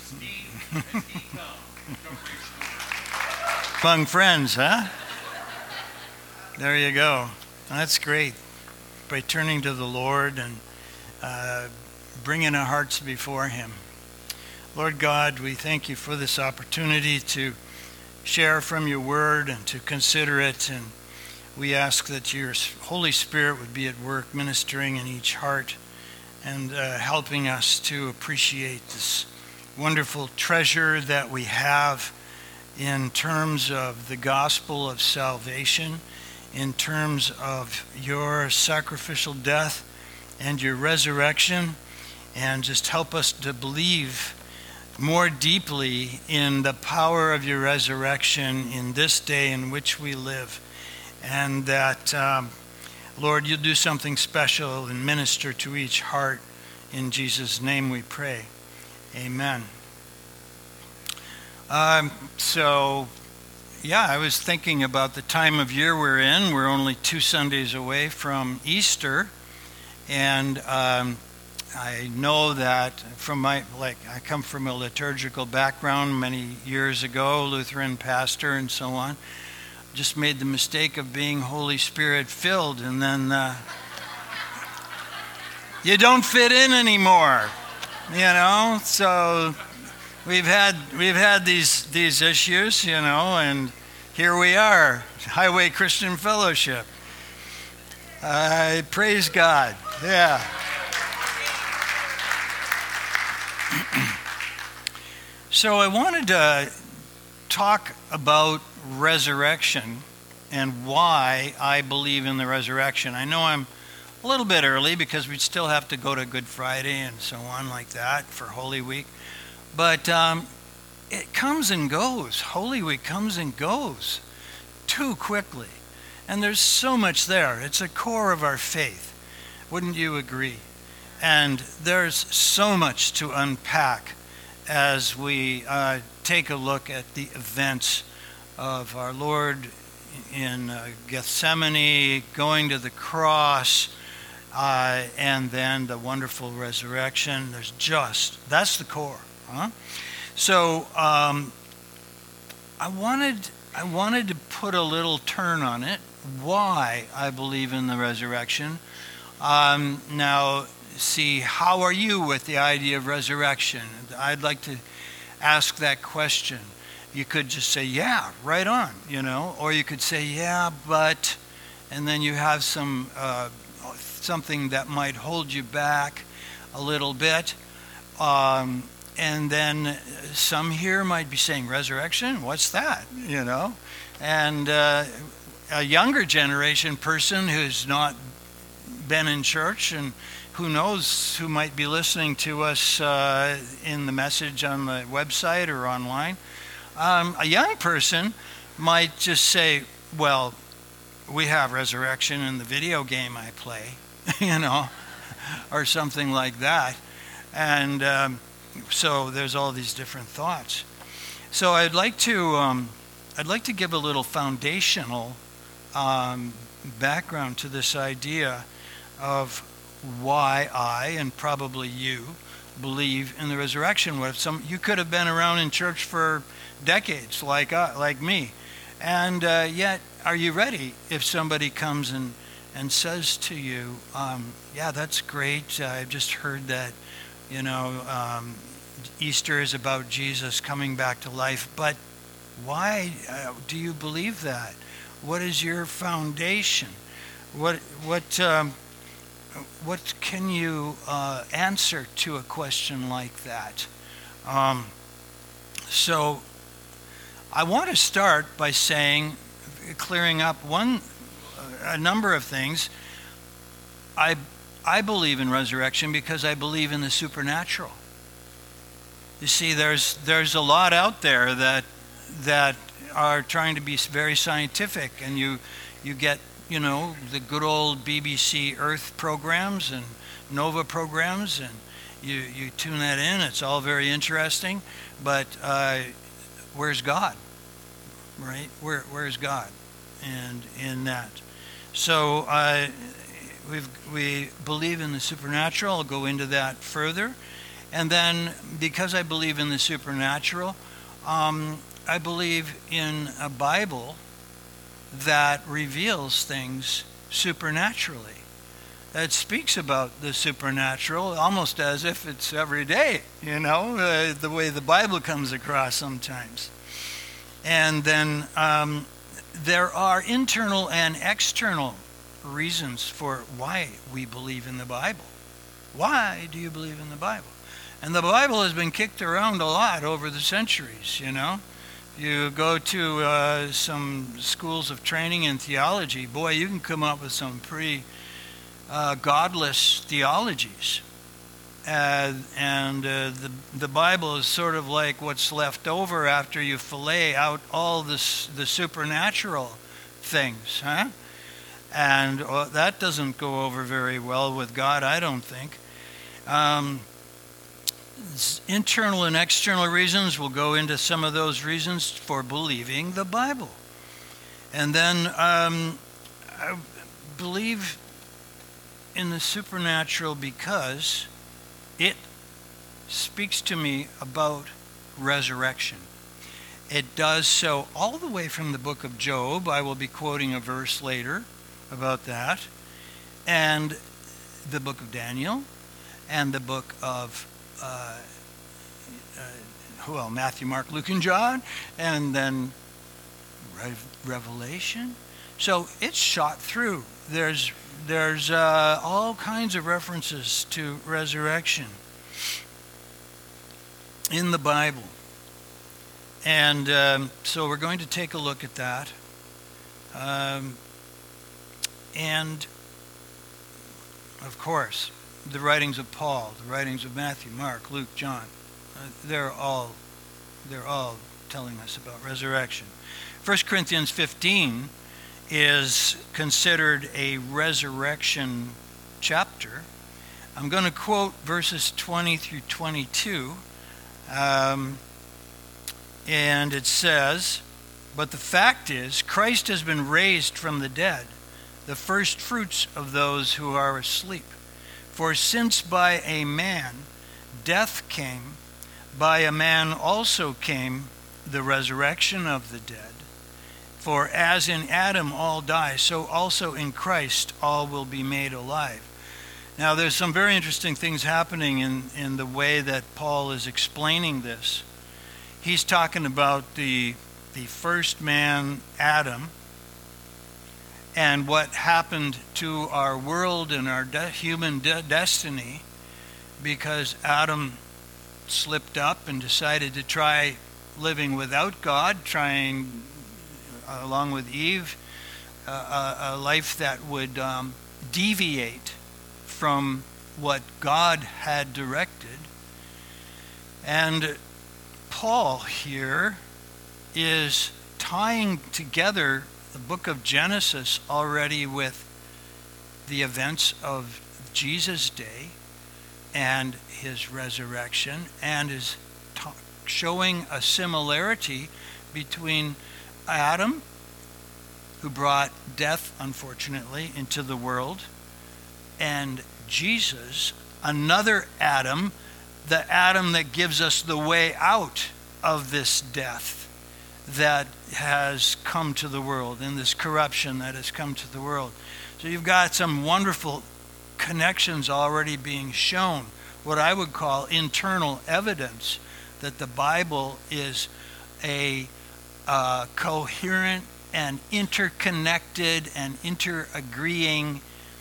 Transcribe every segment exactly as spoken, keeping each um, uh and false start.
Among friends, huh? There you go. That's great. By turning to the Lord and uh, bringing our hearts before Him. Lord God, we thank you for this opportunity to share from your word and to consider it. And we ask that your Holy Spirit would be at work ministering in each heart and uh, helping us to appreciate this wonderful treasure that we have in terms of the gospel of salvation, in terms of your sacrificial death and your resurrection, and just help us to believe more deeply in the power of your resurrection in this day in which we live. And that, um, Lord, you'll do something special and minister to each heart. In Jesus' name we pray. Amen. Um, so, yeah, I was thinking about the time of year we're in. We're only two Sundays away from Easter. And um, I know that from my, like, I come from a liturgical background many years ago, Lutheran pastor and so on. Just made the mistake of being Holy Spirit filled, and then uh, you don't fit in anymore, you know. So we've had we've had these these issues, you know, and here we are, Highway Christian Fellowship. I uh, praise God. Yeah. So I wanted to talk about resurrection and why I believe in the resurrection. I know I'm a little bit early because we still have to go to Good Friday and so on like that for Holy Week. But um, it comes and goes. Holy Week comes and goes too quickly. And there's so much there. It's a core of our faith. Wouldn't you agree? And there's so much to unpack as we uh, take a look at the events of our Lord in uh, Gethsemane, going to the cross, uh, and then the wonderful resurrection. There's just, that's the core. Huh? So um, I wanted I wanted to put a little turn on it, why I believe in the resurrection. Um, now, see, how are you with the idea of resurrection? I'd like to ask that question. You could just say, yeah, right on, you know, or you could say, yeah, but, and then you have some uh, something that might hold you back a little bit. Um, and then some here might be saying, resurrection, what's that, you know? And uh, a younger generation person who's not been in church and who knows who might be listening to us uh, in the message on the website or online. Um, a young person might just say, well, we have resurrection in the video game I play, you know, or something like that. And um, so there's all these different thoughts. So I'd like to, um, I'd like to give a little foundational um, background to this idea of why I, and probably you, believe in the resurrection. What if some, you could have been around in church for decades like uh, like me, and uh, yet are you ready if somebody comes and and says to you, um, yeah, that's great, I've just heard that, you know, um, Easter is about Jesus coming back to life, but why uh, do you believe that? What is your foundation? What what um, what can you uh, answer to a question like that? Um, so I want to start by saying, clearing up one, a number of things. I I believe in resurrection because I believe in the supernatural. You see, there's there's a lot out there that that are trying to be very scientific, and you you get, you know, the good old B B C Earth programs and Nova programs, and you you tune that in. It's all very interesting, but uh, where's God? Right? Where where's God? And in that, so uh, we we believe in the supernatural. I'll go into that further. And then, because I believe in the supernatural, um, I believe in a Bible that reveals things supernaturally. That speaks about the supernatural almost as if it's every day, you know, uh, the way the Bible comes across sometimes. And then um, there are internal and external reasons for why we believe in the Bible. Why do you believe in the Bible? And the Bible has been kicked around a lot over the centuries, you know. You go to uh, some schools of training in theology, boy, you can come up with some pretty uh, godless theologies. Uh, and uh, the, the Bible is sort of like what's left over after you fillet out all this, the supernatural things, huh? And uh, that doesn't go over very well with God, I don't think. Um, internal and external reasons, we'll go into some of those reasons for believing the Bible. And then um, I believe in the supernatural because it speaks to me about resurrection. It does so all the way from the book of Job. I will be quoting a verse later about that. And the book of Daniel and the book of uh, uh, well, Matthew, Mark, Luke, and John, and then Re- Revelation. So it's shot through. There's there's uh, all kinds of references to resurrection in the Bible. And um, so we're going to take a look at that. Um, and, of course, the writings of Paul, the writings of Matthew, Mark, Luke, John, uh, they're all they're all telling us about resurrection. First Corinthians fifteen is considered a resurrection chapter. I'm going to quote verses twenty through twenty-two. Um, and it says, "But the fact is, Christ has been raised from the dead, the first fruits of those who are asleep. For since by a man death came, by a man also came the resurrection of the dead. For as in Adam all die, so also in Christ all will be made alive." Now there's some very interesting things happening in, in the way that Paul is explaining this. He's talking about the, the first man, Adam, and what happened to our world and our de- human de- destiny because Adam slipped up and decided to try living without God, trying, uh, along with Eve, uh, a, a life that would um, deviate from what God had directed. And Paul here is tying together the book of Genesis already with the events of Jesus' day and his resurrection, and is t- showing a similarity between Adam, who brought death, unfortunately, into the world, and Jesus, another Adam, the Adam that gives us the way out of this death that has come to the world, and this corruption that has come to the world. So you've got some wonderful connections already being shown, what I would call internal evidence that the Bible is a uh, coherent and interconnected and inter-agreeing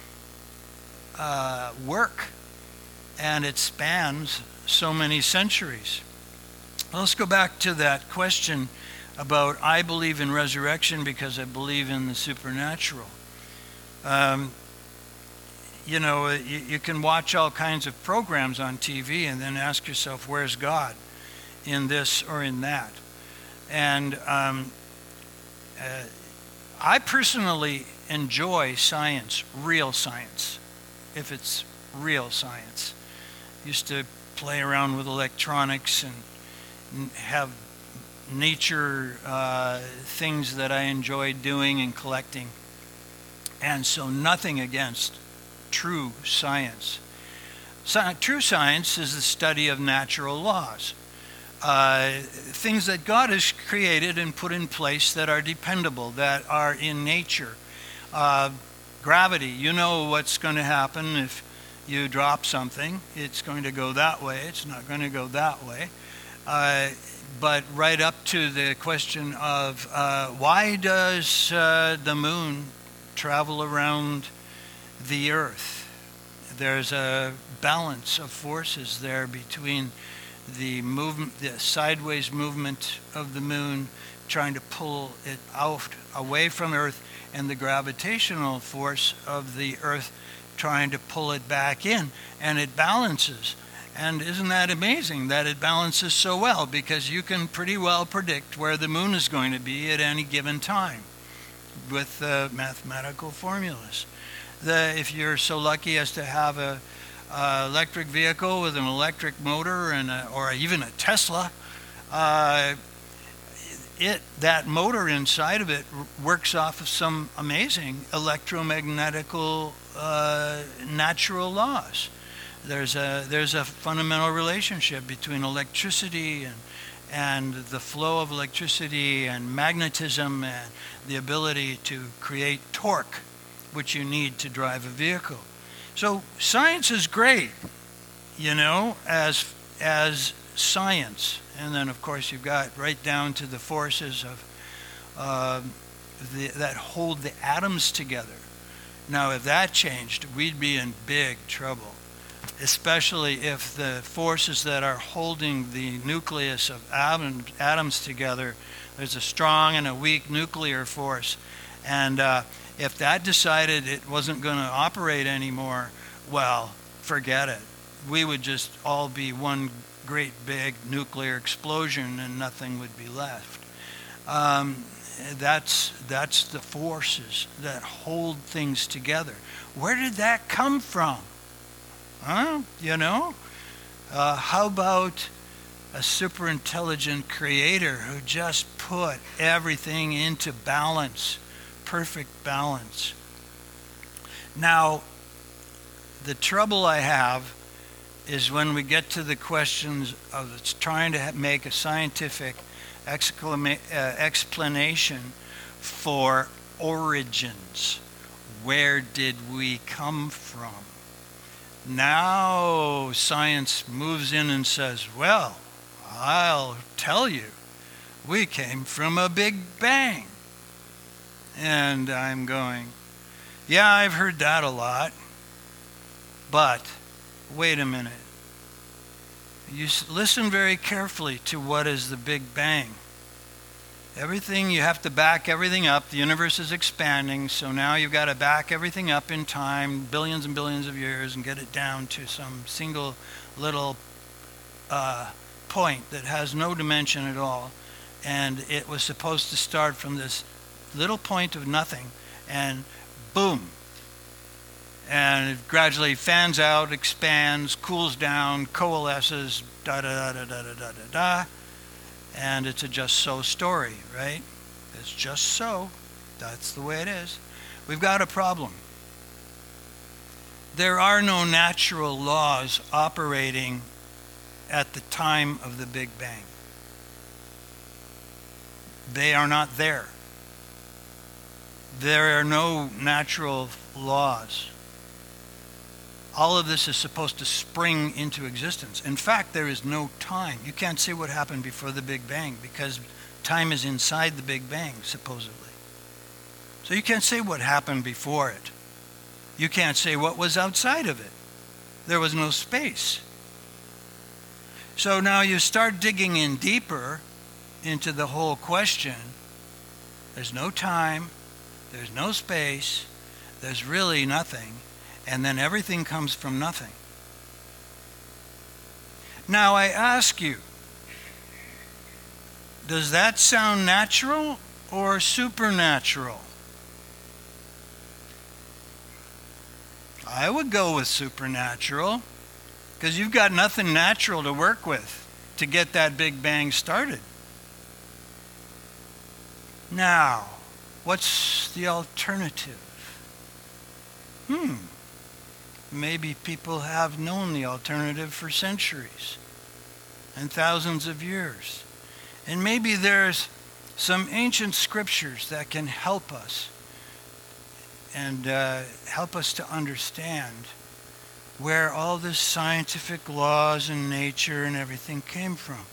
uh, work, and it spans so many centuries. Well, let's go back to that question about I believe in resurrection because I believe in the supernatural. Um, you know, you, you can watch all kinds of programs on T V and then ask yourself, where's God in this or in that? And um, uh, I personally enjoy science, real science, if it's real science. Used to play around with electronics and have nature uh, things that I enjoyed doing and collecting. And so nothing against true science. Sci- true science is the study of natural laws. Uh, things that God has created and put in place that are dependable, that are in nature. Uh, gravity, you know what's going to happen if you drop something. It's going to go that way. It's not going to go that way. Uh, but right up to the question of uh, why does uh, the moon travel around the earth? There's a balance of forces there between the movement, the sideways movement of the moon, trying to pull it out away from Earth, and the gravitational force of the Earth trying to pull it back in, and it balances. And isn't that amazing that it balances so well? Because you can pretty well predict where the moon is going to be at any given time with uh, mathematical formulas. The, if you're so lucky as to have a uh, electric vehicle with an electric motor and a, or even a Tesla, uh, it that motor inside of it works off of some amazing electromagnetical uh, natural laws. There's a there's a fundamental relationship between electricity and and the flow of electricity and magnetism and the ability to create torque, which you need to drive a vehicle. So science is great, you know, as as science. And then, of course, you've got right down to the forces of uh, the, that hold the atoms together. Now, if that changed, we'd be in big trouble, especially if the forces that are holding the nucleus of atoms, atoms together, there's a strong and a weak nuclear force. And uh, if that decided it wasn't going to operate anymore, well, forget it. We would just all be one great big nuclear explosion and nothing would be left. Um, that's that's the forces that hold things together. Where did that come from? Huh? You know? Uh, how about a super intelligent creator who just put everything into balance, perfect balance? Now, the trouble I have is when we get to the questions of trying to make a scientific exclama- uh, explanation for origins. Where did we come from? Now science moves in and says, well, I'll tell you, we came from a big bang. And I'm going, yeah, I've heard that a lot, but wait a minute. You listen very carefully to what is the Big Bang. Everything, you have to back everything up. The universe is expanding, so now you've got to back everything up in time, billions and billions of years, and get it down to some single little uh, point that has no dimension at all. And it was supposed to start from this little point of nothing, and boom. And it gradually fans out, expands, cools down, coalesces, da da da da da da da da. And it's a just so story, right? It's just so. That's the way it is. We've got a problem. There are no natural laws operating at the time of the Big Bang. They are not there. There are no natural laws. All of this is supposed to spring into existence. In fact, there is no time. You can't say what happened before the Big Bang because time is inside the Big Bang, supposedly. So you can't say what happened before it. You can't say what was outside of it. There was no space. So now you start digging in deeper into the whole question. There's no time. There's no space. There's really nothing. And then everything comes from nothing. Now I ask you, does that sound natural or supernatural? I would go with supernatural, because you've got nothing natural to work with to get that Big Bang started. Now, what's the alternative? Hmm. maybe people have known the alternative for centuries and thousands of years. And maybe there's some ancient scriptures that can help us and uh, help us to understand where all this scientific laws and nature and everything came from.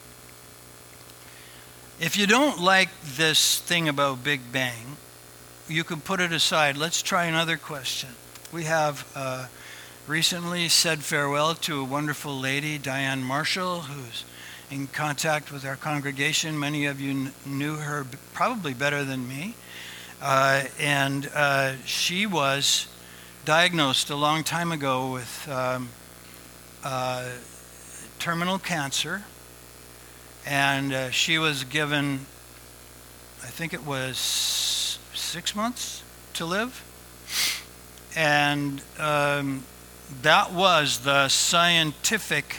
If you don't like this thing about Big Bang, you can put it aside. Let's try another question. We have uh, recently said farewell to a wonderful lady, Diane Marshall, who's in contact with our congregation. Many of you kn- knew her b- probably better than me. Uh, and uh, she was diagnosed a long time ago with um, uh, terminal cancer. And uh, she was given, I think it was six months to live. And um, that was the scientific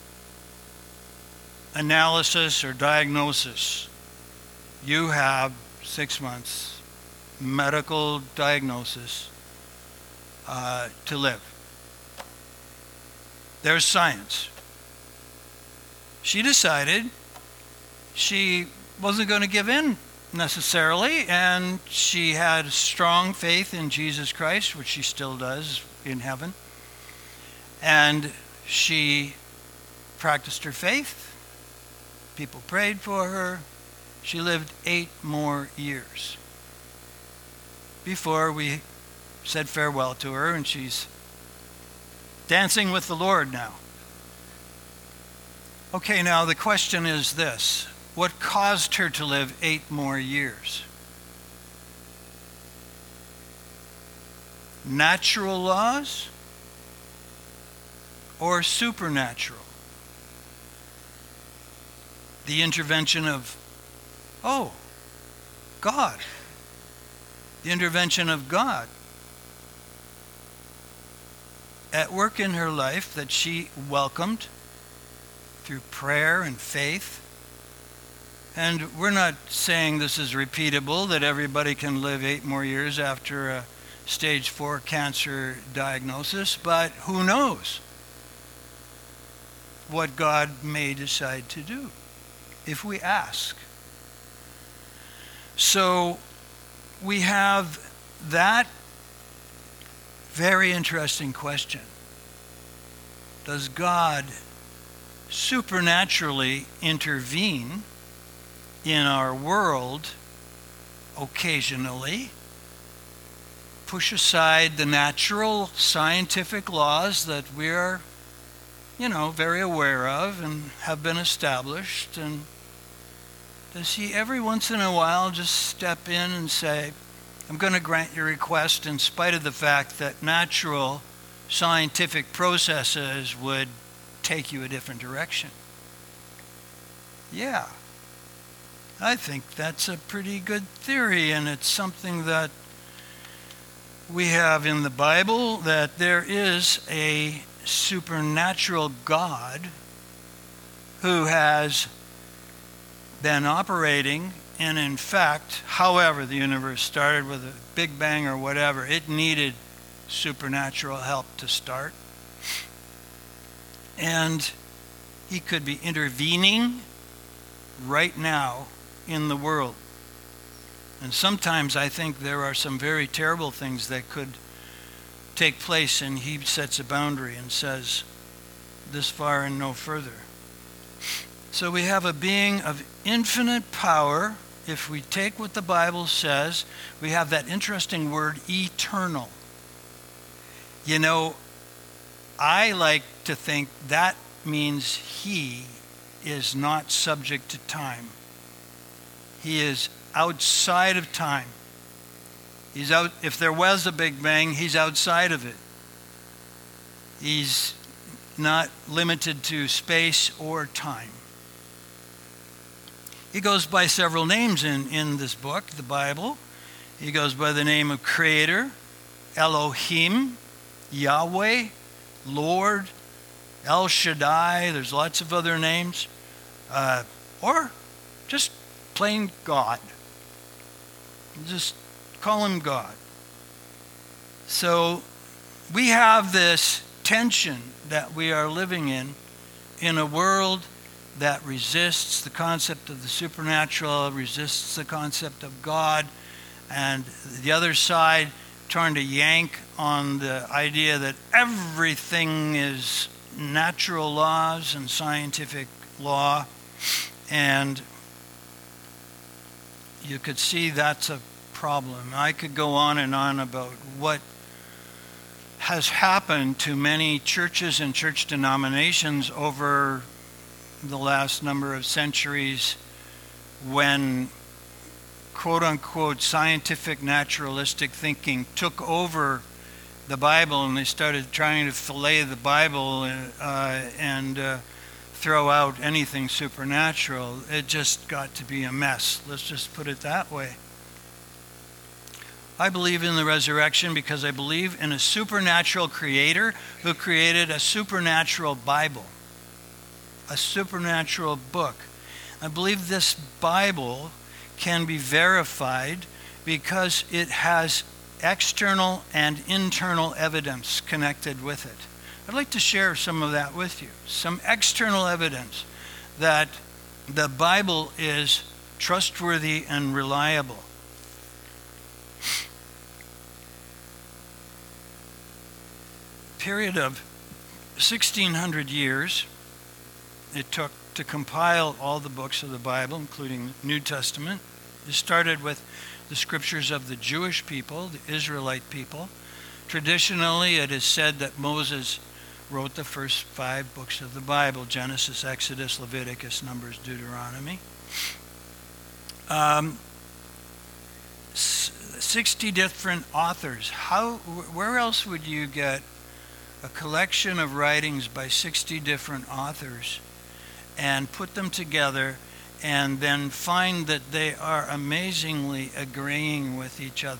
analysis or diagnosis. You have six months, medical diagnosis, uh, to live. There's science. She decided she wasn't going to give in necessarily, and she had strong faith in Jesus Christ, which she still does in heaven. And she practiced her faith. People prayed for her. She lived eight more years before we said farewell to her, and she's dancing with the Lord now. Okay, now the question is this. What caused her to live eight more years? Natural laws or supernatural? The intervention of, oh, God. The intervention of God at work in her life that she welcomed through prayer and faith. And we're not saying this is repeatable, that everybody can live eight more years after a stage four cancer diagnosis, but who knows what God may decide to do if we ask. So we have that very interesting question. Does God supernaturally intervene in our world occasionally, push aside the natural scientific laws that we're, you know, very aware of and have been established? And does he every once in a while just step in and say, I'm going to grant your request in spite of the fact that natural scientific processes would take you a different direction? Yeah. I think that's a pretty good theory, and it's something that we have in the Bible, that there is a supernatural God who has been operating, and in fact, however the universe started, with a Big Bang or whatever, it needed supernatural help to start. And he could be intervening right now in the world. And sometimes I think there are some very terrible things that could take place, and he sets a boundary and says, this far and no further. So we have a being of infinite power. If we take what the Bible says, we have that interesting word, eternal. You know, I like to think that means he is not subject to time. He is outside of time. He's out. If there was a Big Bang, he's outside of it. He's not limited to space or time. He goes by several names in, in this book, the Bible. He goes by the name of Creator, Elohim, Yahweh, Lord, El Shaddai. There's lots of other names. Uh, or just plain God. Just call him God. So we have this tension that we are living in, in a world that resists the concept of the supernatural, resists the concept of God, and the other side trying to yank on the idea that everything is natural laws and scientific law. And you could see that's a problem. I could go on and on about what has happened to many churches and church denominations over the last number of centuries when quote-unquote scientific naturalistic thinking took over the Bible, and they started trying to fillet the Bible uh, and uh, throw out anything supernatural. It just got to be a mess. Let's just put it that way. I believe in the resurrection because I believe in a supernatural creator who created a supernatural Bible, a supernatural book. I believe this Bible can be verified because it has external and internal evidence connected with it. I'd like to share some of that with you. Some external evidence that the Bible is trustworthy and reliable. Period of sixteen hundred years it took to compile all the books of the Bible, including the New Testament. It started with the scriptures of the Jewish people, the Israelite people. Traditionally, it is said that Moses wrote the first five books of the Bible: Genesis, Exodus, Leviticus, Numbers, Deuteronomy. Um, sixty different authors. How? Where else would you get a collection of writings by sixty different authors and put them together and then find that they are amazingly agreeing with each other?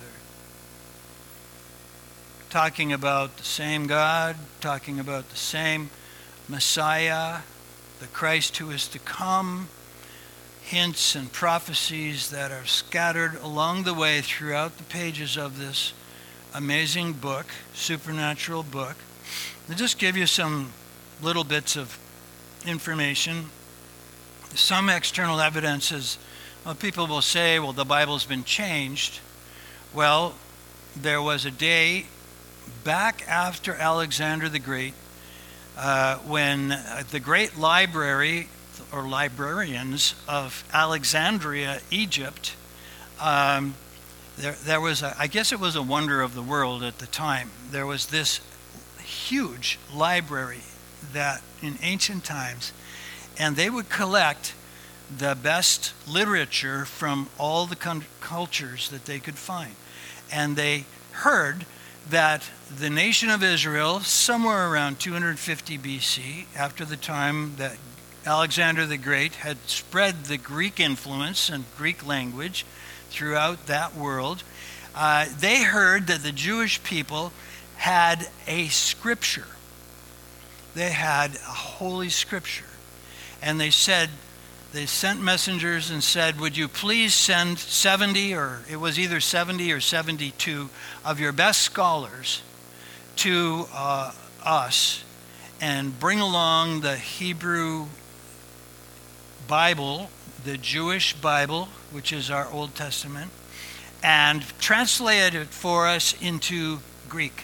Talking about the same God, talking about the same Messiah, the Christ who is to come, hints and prophecies that are scattered along the way throughout the pages of this amazing book, supernatural book. I'll just give you some little bits of information. Some external evidence is, well, people will say, well, the Bible's been changed. Well, there was a day back after Alexander the Great uh, when uh, the great library or librarians of Alexandria, Egypt, um, there, there was, a, I guess it was a wonder of the world at the time. There was this huge library that in ancient times, and they would collect the best literature from all the con- cultures that they could find. And they heard that the nation of Israel, somewhere around two hundred fifty B C, after the time that Alexander the Great had spread the Greek influence and Greek language throughout that world, uh, they heard that the Jewish people had a scripture. They had a holy scripture. And they said, they sent messengers and said, would you please send seventy, or it was either seventy or seventy-two of your best scholars to uh, us and bring along the Hebrew Bible, the Jewish Bible, which is our Old Testament, and translate it for us into Greek,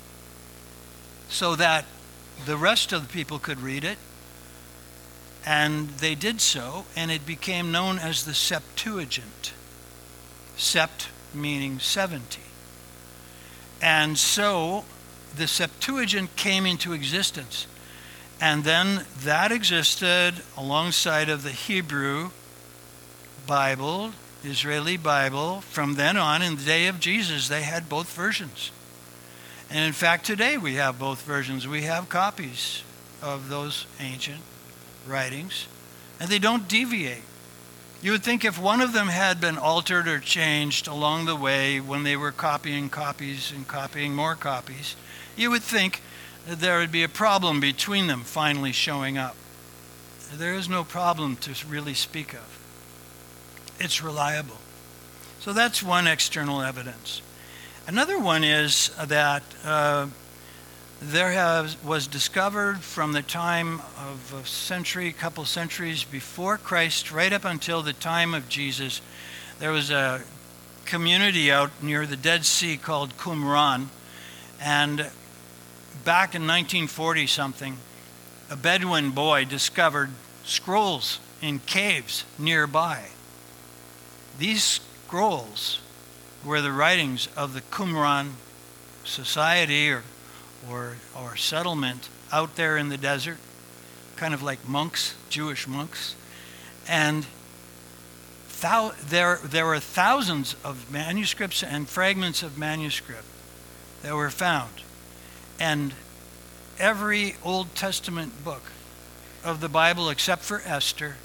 so that the rest of the people could read it. And they did so, and it became known as the Septuagint. Sept meaning seventy. And so the Septuagint came into existence. And then that existed alongside of the Hebrew Bible, Israeli Bible. From then on, in the day of Jesus, they had both versions. And in fact, today we have both versions. We have copies of those ancient writings, and they don't deviate. You would think if one of them had been altered or changed along the way when they were copying copies and copying more copies, you would think that there would be a problem between them finally showing up. There is no problem to really speak of. It's reliable. So that's one external evidence. Another one is that uh, there has, was discovered from the time of a century, couple centuries before Christ, right up until the time of Jesus, there was a community out near the Dead Sea called Qumran. And back in nineteen forty something, a Bedouin boy discovered scrolls in caves nearby. These scrolls were the writings of the Qumran society or, or, or settlement out there in the desert, kind of like monks, Jewish monks. And thou, there, there were thousands of manuscripts and fragments of manuscript that were found. And every Old Testament book of the Bible, except for Esther,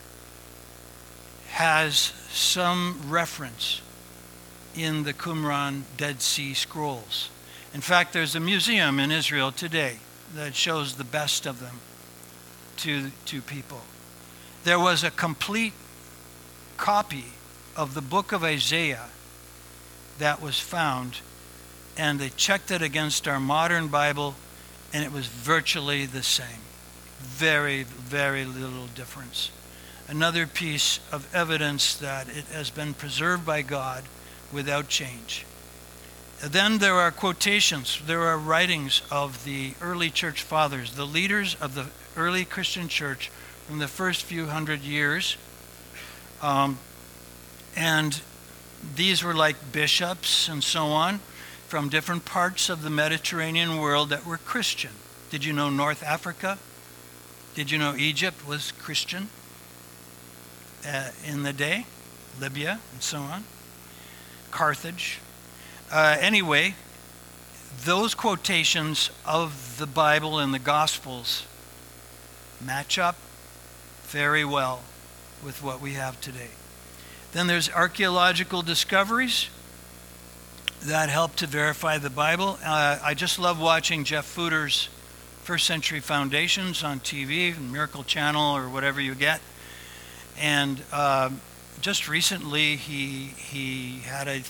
has some reference in the Qumran Dead Sea Scrolls. In fact, there's a museum in Israel today that shows the best of them to, to people. There was a complete copy of the book of Isaiah that was found, and they checked it against our modern Bible, and it was virtually the same. Very, very little difference. Another piece of evidence that it has been preserved by God without change. Then there are quotations. There are writings of the early church fathers, the leaders of the early Christian church from the first few hundred years. Um, and these were like bishops and so on from different parts of the Mediterranean world that were Christian. Did you know North Africa? Did you know Egypt was Christian uh, in the day? Libya and so on. Carthage. Uh, anyway, those quotations of the Bible and the Gospels match up very well with what we have today. Then there's archaeological discoveries that help to verify the Bible. Uh, I just love watching Jeff Footer's First Century Foundations on T V, Miracle Channel or whatever you get. And uh, just recently he he had a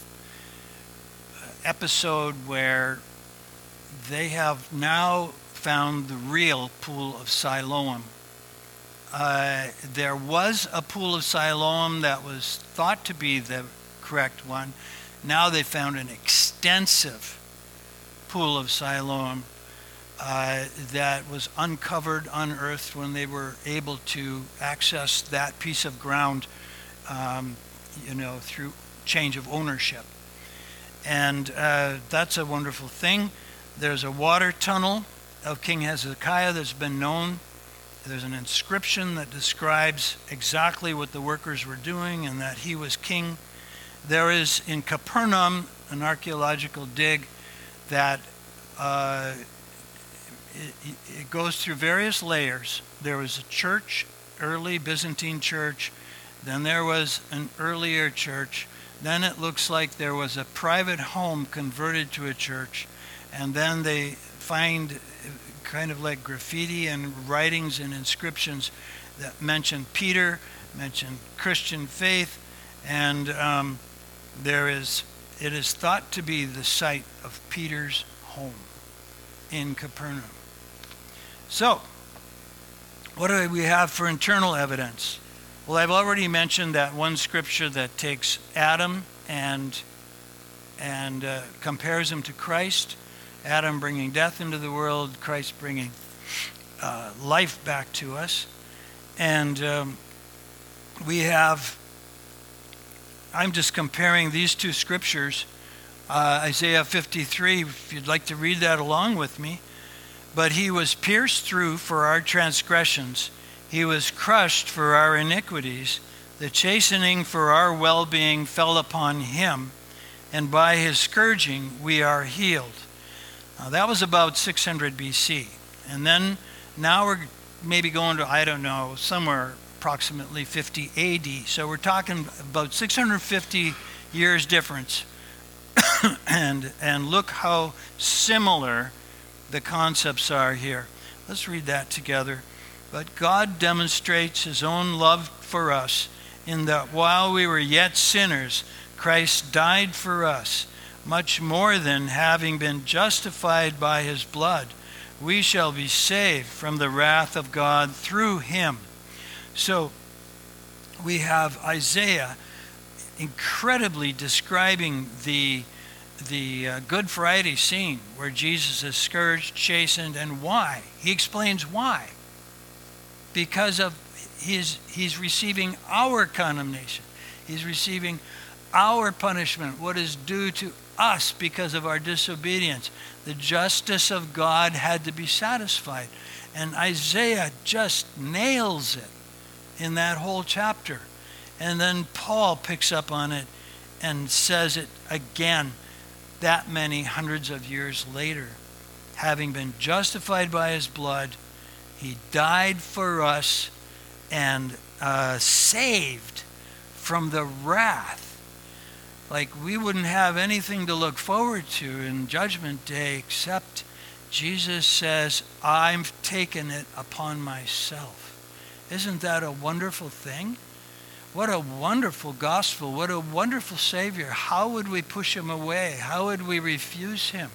episode where they have now found the real pool of Siloam. Uh, there was a pool of Siloam that was thought to be the correct one. Now they found an extensive pool of Siloam uh, that was uncovered, unearthed when they were able to access that piece of ground, um, you know, through change of ownership. And uh, that's a wonderful thing. There's a water tunnel of King Hezekiah that's been known. There's an inscription that describes exactly what the workers were doing and that he was king. There is in Capernaum an archaeological dig that uh, it, it goes through various layers. There was a church, early Byzantine church. Then there was an earlier church. Then it looks like there was a private home converted to a church. And then they find kind of like graffiti and writings and inscriptions that mention Peter, mention Christian faith, and um, there is, it is thought to be the site of Peter's home in Capernaum. So, what do we have for internal evidence? Well, I've already mentioned that one scripture that takes Adam and and uh, compares him to Christ. Adam bringing death into the world, Christ bringing uh, life back to us. And um, we have, I'm just comparing these two scriptures, uh, Isaiah fifty-three, if you'd like to read that along with me. But he was pierced through for our transgressions. He was crushed for our iniquities. The chastening for our well-being fell upon him, and by his scourging we are healed. Now, that was about six hundred B C. And then now we're maybe going to, I don't know, somewhere approximately fifty A D. So we're talking about six hundred fifty years difference. and and look how similar the concepts are here. Let's read that together. But God demonstrates his own love for us in that while we were yet sinners, Christ died for us. Much more than having been justified by his blood, we shall be saved from the wrath of God through him. So we have Isaiah incredibly describing the the uh, Good Friday scene where Jesus is scourged, chastened, and why. He explains why. Because of his, he's receiving our condemnation. He's receiving our punishment, what is due to us because of our disobedience. The justice of God had to be satisfied. And Isaiah just nails it in that whole chapter. And then Paul picks up on it and says it again that many hundreds of years later. Having been justified by his blood, he died for us and uh, saved from the wrath. Like we wouldn't have anything to look forward to in Judgment Day except Jesus says, I've taken it upon myself. Isn't that a wonderful thing? What a wonderful gospel. What a wonderful Savior. How would we push him away? How would we refuse him?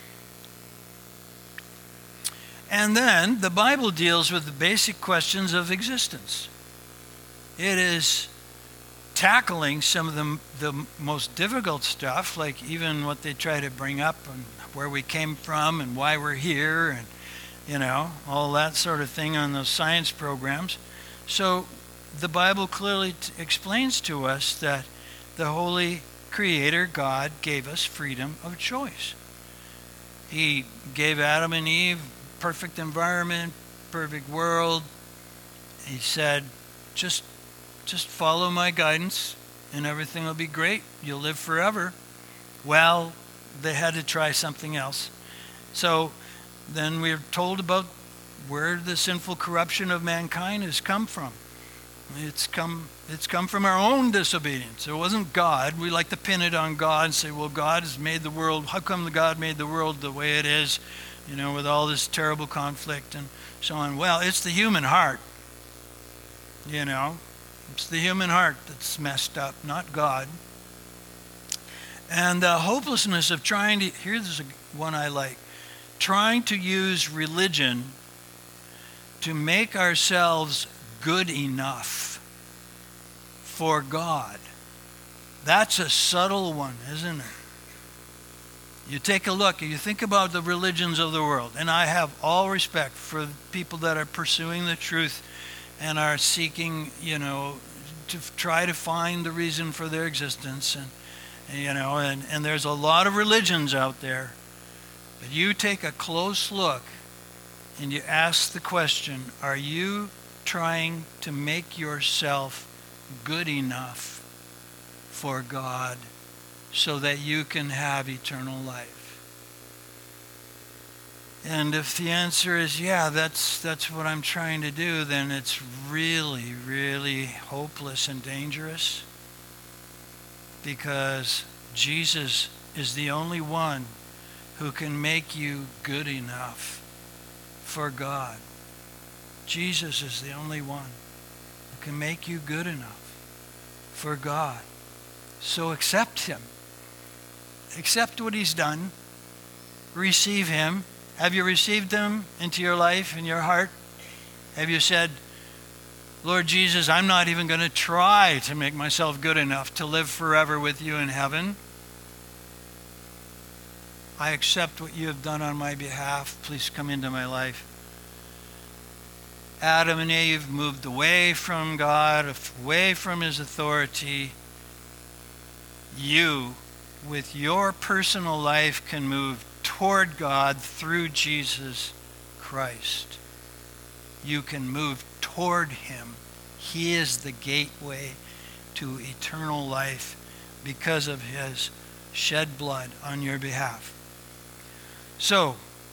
And then the Bible deals with the basic questions of existence. It is tackling some of the, the most difficult stuff, like even what they try to bring up and where we came from and why we're here and, you know, all that sort of thing on those science programs. So the Bible clearly t- explains to us that the Holy Creator, God, gave us freedom of choice. He gave Adam and Eve perfect environment, perfect world. He said, just, just follow my guidance and everything will be great. You'll live forever. Well, they had to try something else. So then we're told about where the sinful corruption of mankind has come from. It's come it's come from our own disobedience. It wasn't God. We like to pin it on God and say, well, God has made the world. How come God made the world the way it is, you know, with all this terrible conflict and so on? Well, it's the human heart, you know. It's the human heart that's messed up, not God. And the hopelessness of trying to, here's one I like, trying to use religion to make ourselves good enough for God. That's a subtle one, isn't it? You take a look, you think about the religions of the world, and I have all respect for people that are pursuing the truth and are seeking, you know, to try to find the reason for their existence. And, you know, and, and there's a lot of religions out there. But you take a close look and you ask the question, are you trying to make yourself good enough for God so that you can have eternal life? And if the answer is, yeah, that's that's what I'm trying to do, then it's really, really hopeless and dangerous, because Jesus is the only one who can make you good enough for God. Jesus is the only one who can make you good enough for God. So accept him. Accept what he's done. Receive him. Have you received him into your life, in your heart? Have you said, Lord Jesus, I'm not even going to try to make myself good enough to live forever with you in heaven. I accept what you have done on my behalf. Please come into my life. Adam and Eve moved away from God, away from his authority. You, with your personal life, can move toward God through Jesus Christ. You can move toward him. He is the gateway to eternal life because of his shed blood on your behalf. So,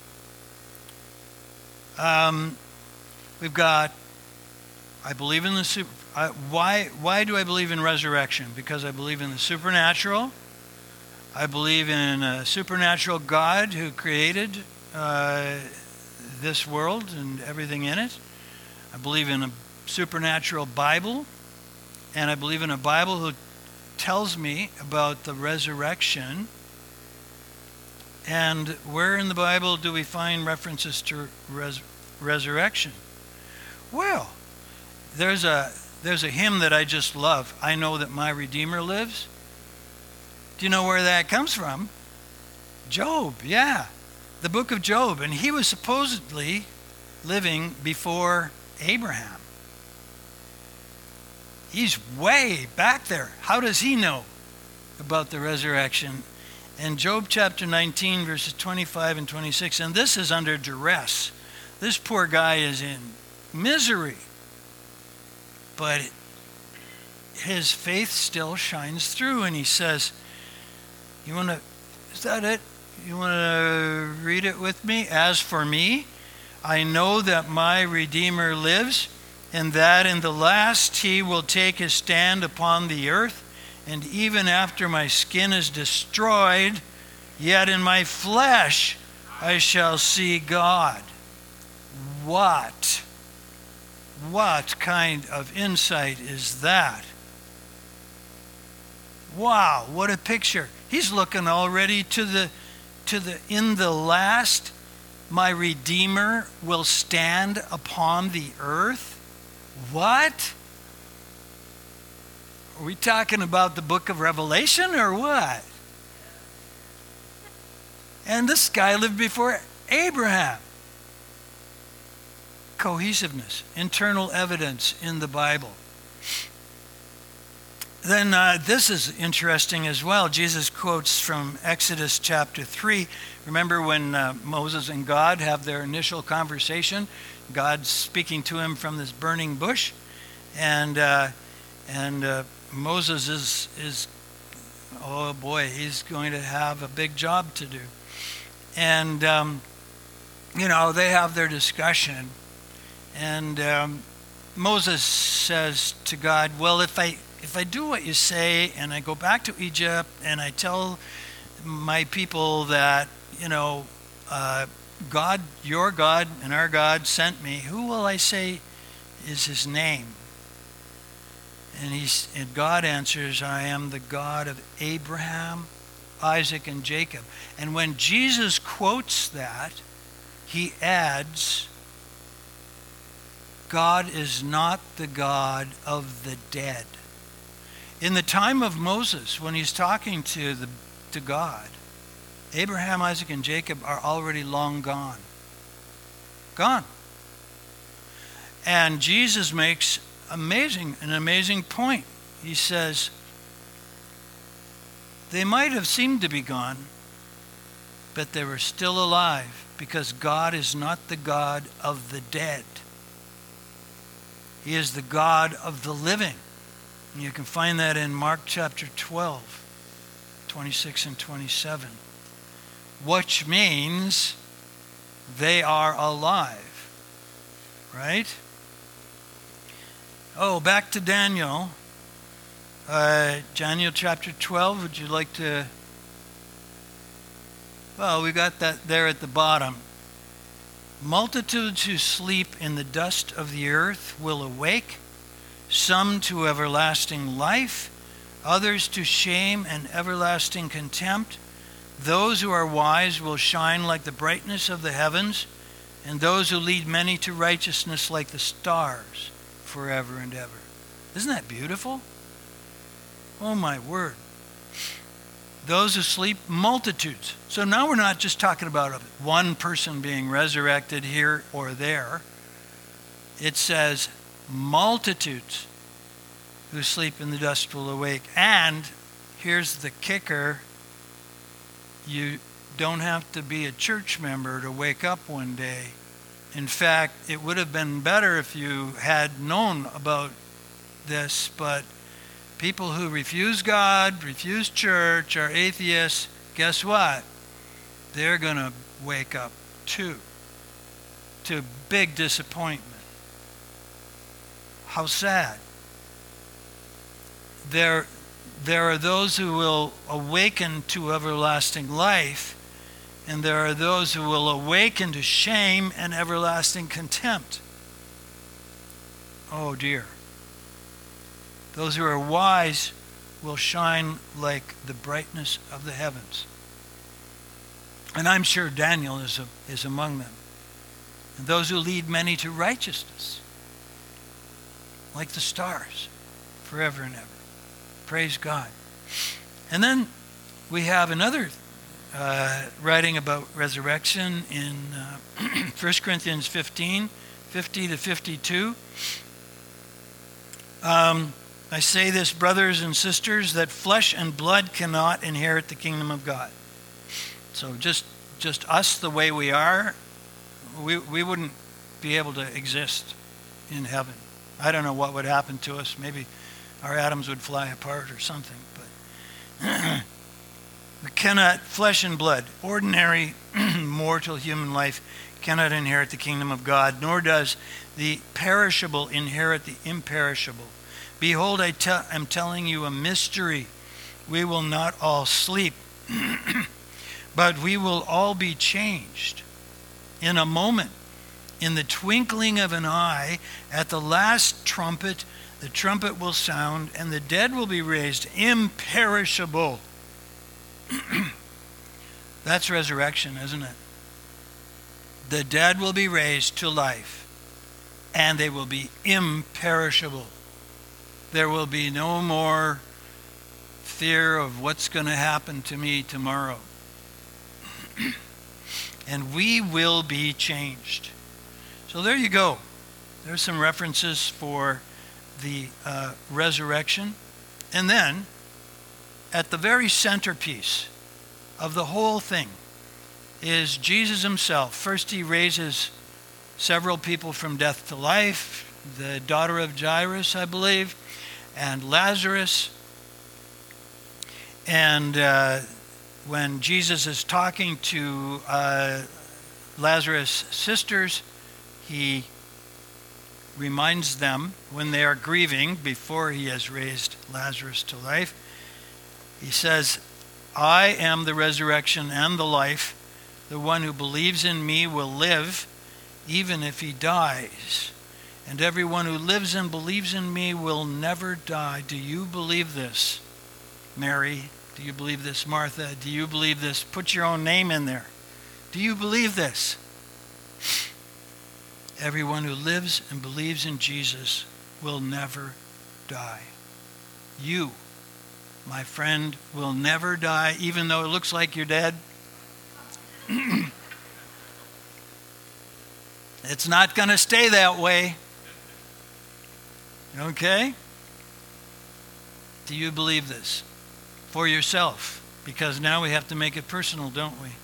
um, we've got, I believe in the super, I, why, why do I believe in resurrection? Because I believe in the supernatural. I believe in a supernatural God who created uh, this world and everything in it. I believe in a supernatural Bible. And I believe in a Bible who tells me about the resurrection And where in the Bible do we find references to res- resurrection? Well, there's a there's a hymn that I just love. I know that my Redeemer lives. Do you know where that comes from? Job, yeah. The book of Job. And he was supposedly living before Abraham. He's way back there. How does he know about the resurrection? In Job chapter nineteen, verses twenty-five and twenty-six, and this is under duress. This poor guy is in misery. But his faith still shines through, and he says, you want to, is that it? You want to read it with me? As for me, I know that my Redeemer lives, and that in the last he will take his stand upon the earth, and even after my skin is destroyed, yet in my flesh I shall see God. What? What kind of insight is that? Wow, what a picture. He's looking already to the to the in the last my Redeemer will stand upon the earth. What? Are we talking about the book of Revelation or what? And this guy lived before Abraham. Cohesiveness, internal evidence in the Bible. Then uh, this is interesting as well. Jesus quotes from Exodus chapter three. Remember when uh, Moses and God have their initial conversation? God's speaking to him from this burning bush. And uh, and uh, Moses is, is, oh boy, he's going to have a big job to do. And, um, you know, they have their discussion. And um, Moses says to God, well, if I if I do what you say and I go back to Egypt and I tell my people that, you know, uh, God, your God and our God sent me, who will I say is his name? And, he's, and God answers, I am the God of Abraham, Isaac, and Jacob. And when Jesus quotes that, he adds, God is not the God of the dead. In the time of Moses, when he's talking to the to God, Abraham, Isaac, and Jacob are already long gone. Gone. And Jesus makes amazing an amazing point. He says, they might have seemed to be gone, but they were still alive because God is not the God of the dead. He is the God of the living. And you can find that in Mark chapter twelve, twenty-six and twenty-seven. Which means they are alive. Right? Oh, back to Daniel. Uh, Daniel chapter twelve. Would you like to? Well, we got that there at the bottom. Multitudes who sleep in the dust of the earth will awake, some to everlasting life, others to shame and everlasting contempt. Those who are wise will shine like the brightness of the heavens, and those who lead many to righteousness like the stars forever and ever. Isn't that beautiful? Oh my word. Those who sleep, multitudes. So now we're not just talking about one person being resurrected here or there. It says multitudes who sleep in the dust will awake. And here's the kicker. You don't have to be a church member to wake up one day. In fact, it would have been better if you had known about this, but people who refuse God, refuse church, are atheists, guess what? They're going to wake up too, to big disappointment. How sad. There, there are those who will awaken to everlasting life, and there are those who will awaken to shame and everlasting contempt. Oh dear. Those who are wise will shine like the brightness of the heavens. And I'm sure Daniel is, a, is among them. And those who lead many to righteousness, like the stars, forever and ever. Praise God. And then we have another uh, writing about resurrection in uh, First Corinthians fifteen, fifty to fifty-two. Um, I say this, brothers and sisters, that flesh and blood cannot inherit the kingdom of God. So just just us the way we are, we we wouldn't be able to exist in heaven. I don't know what would happen to us. Maybe our atoms would fly apart or something. But we cannot, flesh and blood, ordinary mortal human life cannot inherit the kingdom of God, nor does the perishable inherit the imperishable. Behold, I te- am telling you a mystery. We will not all sleep, but we will all be changed in a moment, in the twinkling of an eye. At the last trumpet, the trumpet will sound, and the dead will be raised imperishable. That's resurrection, isn't it? The dead will be raised to life, and they will be imperishable. There will be no more fear of what's going to happen to me tomorrow. And we will be changed. So there you go. There's some references for the uh, resurrection. And then, at the very centerpiece of the whole thing is Jesus himself. First, he raises several people from death to life. The daughter of Jairus, I believe, and Lazarus. And uh, when Jesus is talking to uh, Lazarus' sisters, he reminds them when they are grieving before he has raised Lazarus to life. He says, I am the resurrection and the life. The one who believes in me will live even if he dies. And everyone who lives and believes in me will never die. Do you believe this, Mary? Do you believe this, Martha? Do you believe this? Put your own name in there. Do you believe this? Everyone who lives and believes in Jesus will never die. You, my friend, will never die, even though it looks like you're dead. It's not going to stay that way. Okay? Do you believe this? For yourself. Because now we have to make it personal, don't we?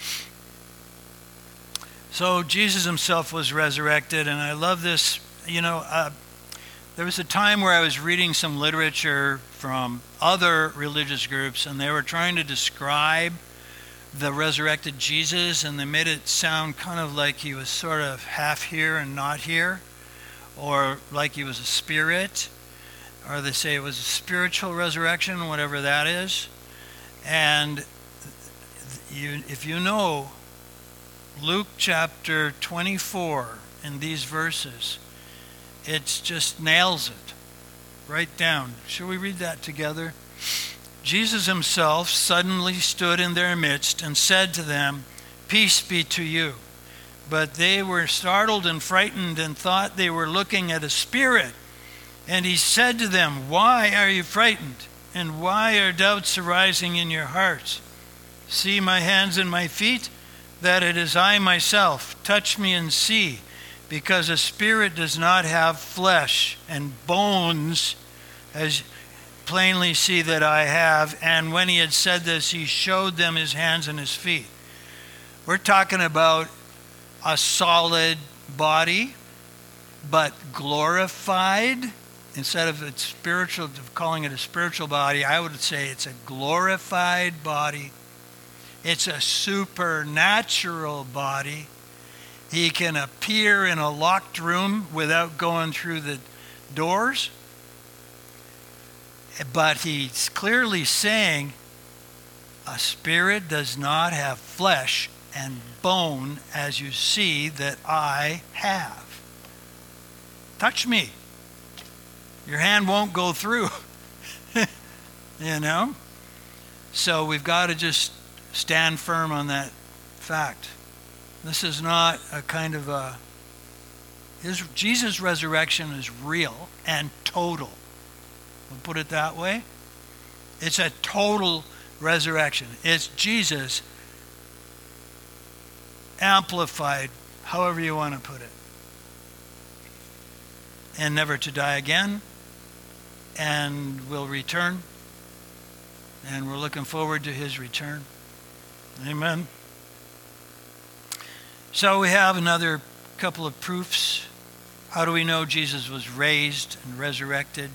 So Jesus himself was resurrected, and I love this. You know, uh, there was a time where I was reading some literature from other religious groups, and they were trying to describe the resurrected Jesus, and they made it sound kind of like he was sort of half here and not here, or like he was a spirit, or they say it was a spiritual resurrection, whatever that is. And you, if you know Luke chapter twenty-four in these verses, it just nails it right down. Shall we read that together? Jesus himself suddenly stood in their midst and said to them, "Peace be to you." But they were startled and frightened and thought they were looking at a spirit. And he said to them, "Why are you frightened? And why are doubts arising in your hearts? See my hands and my feet, that it is I myself. Touch me and see, because a spirit does not have flesh and bones, as plainly see that I have." And when he had said this, he showed them his hands and his feet. We're talking about a solid body, but glorified. Instead of it's spiritual, calling it a spiritual body, I would say it's a glorified body. It's a supernatural body. He can appear in a locked room without going through the doors. But he's clearly saying a spirit does not have flesh and bone as you see that I have. Touch me. Your hand won't go through. You know? So we've got to just stand firm on that Fact. This is not a kind of a... His, Jesus' resurrection is real and total. We'll put it that way. It's a total resurrection. It's Jesus amplified, however you want to put it. And never to die again. And will return. And we're looking forward to his return. Amen. So we have another couple of proofs. How do we know Jesus was raised and resurrected?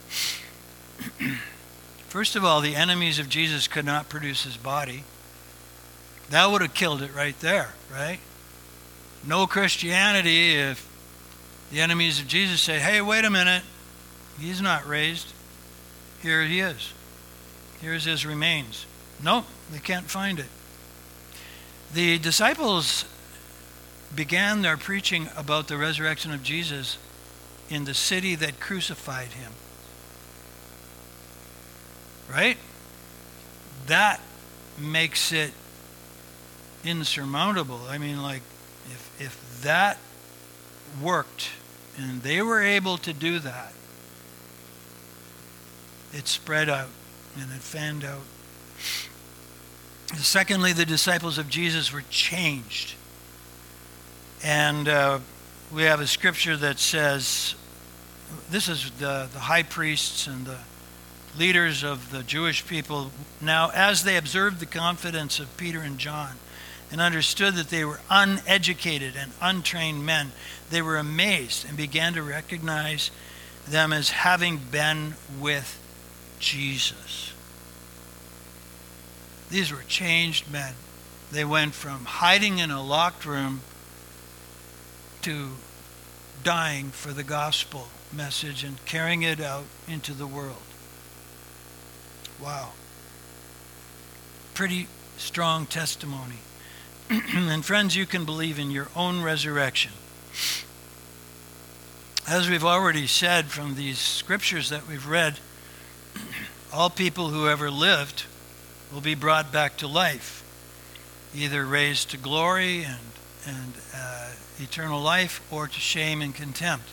First of all, the enemies of Jesus could not produce his body. That would have killed it right there, right? No Christianity if the enemies of Jesus say, hey, wait a minute, he's not raised. Here he is. Here's his remains. Nope, they can't find it. The disciples began their preaching about the resurrection of Jesus in the city that crucified him. Right? That makes it insurmountable. I mean, like, if if that worked and they were able to do that, it spread out and it fanned out. Secondly, the disciples of Jesus were changed. And uh, we have a scripture that says, this is the, the high priests and the leaders of the Jewish people. Now, as they observed the confidence of Peter and John and understood that they were uneducated and untrained men, they were amazed and began to recognize them as having been with Jesus. These were changed men. They went from hiding in a locked room to dying for the gospel message and carrying it out into the world. Wow. Pretty strong testimony. And friends, you can believe in your own resurrection. As we've already said from these scriptures that we've read, all people who ever lived will be brought back to life, either raised to glory and, and uh, eternal life, or to shame and contempt.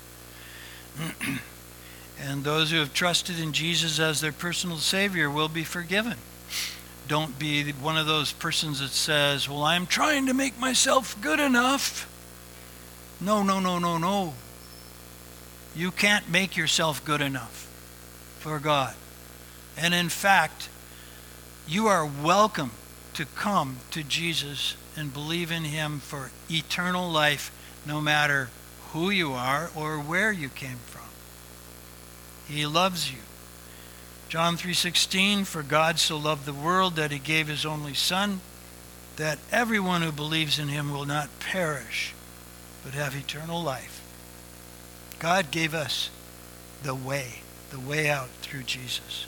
And those who have trusted in Jesus as their personal Savior will be forgiven. Don't be one of those persons that says, well, I'm trying to make myself good enough. No, no, no, no, no. You can't make yourself good enough for God. And in fact, you are welcome to come to Jesus and believe in him for eternal life, no matter who you are or where you came from. He loves you. John three sixteen, for God so loved the world that he gave his only Son, that everyone who believes in him will not perish, but have eternal life. God gave us the way, the way out through Jesus.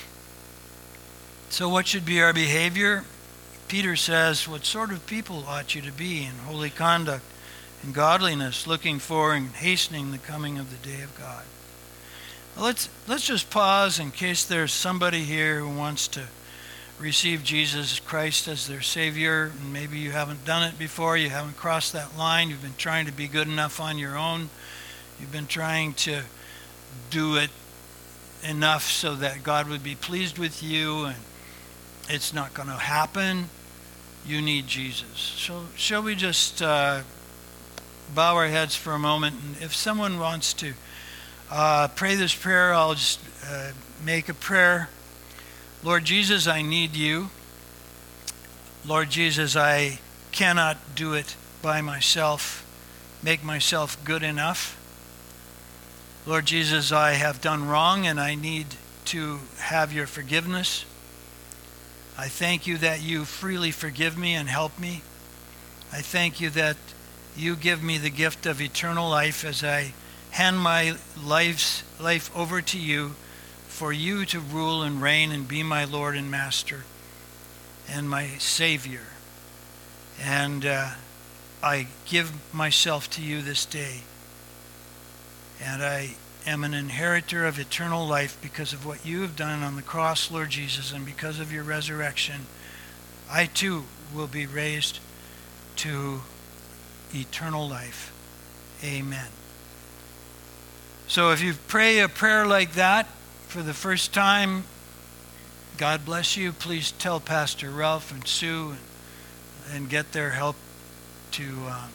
So what should be our behavior? Peter says, what sort of people ought you to be in holy conduct and godliness, looking for and hastening the coming of the day of God? Well, let's let's just pause in case there's somebody here who wants to receive Jesus Christ as their Savior, and maybe you haven't done it before, you haven't crossed that line, you've been trying to be good enough on your own, you've been trying to do it enough so that God would be pleased with you, and it's not going to happen. You need Jesus. So shall we just uh, bow our heads for a moment, and if someone wants to uh, pray this prayer, I'll just uh, make a prayer. Lord Jesus, I need you. Lord Jesus, I cannot do it by myself, make myself good enough. Lord Jesus, I have done wrong and I need to have your forgiveness. I thank you that you freely forgive me and help me. I thank you that you give me the gift of eternal life as I hand my life's life over to you, for you to rule and reign and be my Lord and Master and my Savior. And uh, I give myself to you this day. And I am an inheritor of eternal life because of what you have done on the cross, Lord Jesus, and because of your resurrection. I too will be raised to eternal life. Amen. So if you pray a prayer like that for the first time, God bless you. Please tell Pastor Ralph and Sue and get their help to um,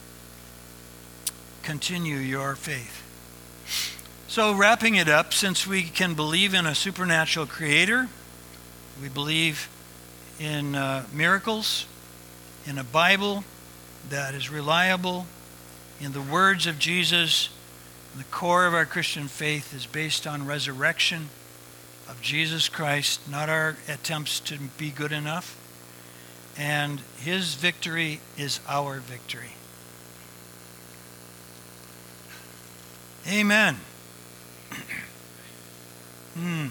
continue your faith. So wrapping it up, since we can believe in a supernatural creator, we believe in uh, miracles, in a Bible that is reliable, in the words of Jesus. The core of our Christian faith is based on resurrection of Jesus Christ, not our attempts to be good enough. And his victory is our victory. Amen. mm.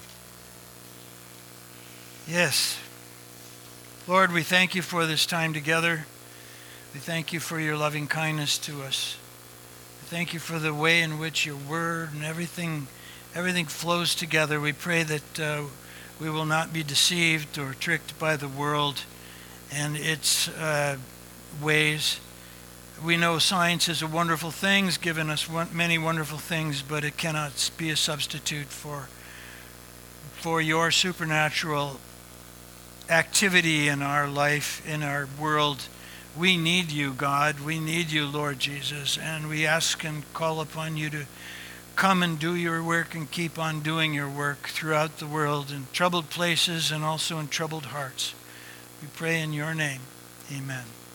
Yes. Lord, we thank you for this time together. We thank you for your loving kindness to us. We thank you for the way in which your word and everything everything flows together. We pray that uh, we will not be deceived or tricked by the world and its uh, ways. We know science is a wonderful thing, it's given us one, many wonderful things, but it cannot be a substitute for, for your supernatural activity in our life, in our world. We need you, God. We need you, Lord Jesus. And we ask and call upon you to come and do your work and keep on doing your work throughout the world in troubled places and also in troubled hearts. We pray in your name. Amen.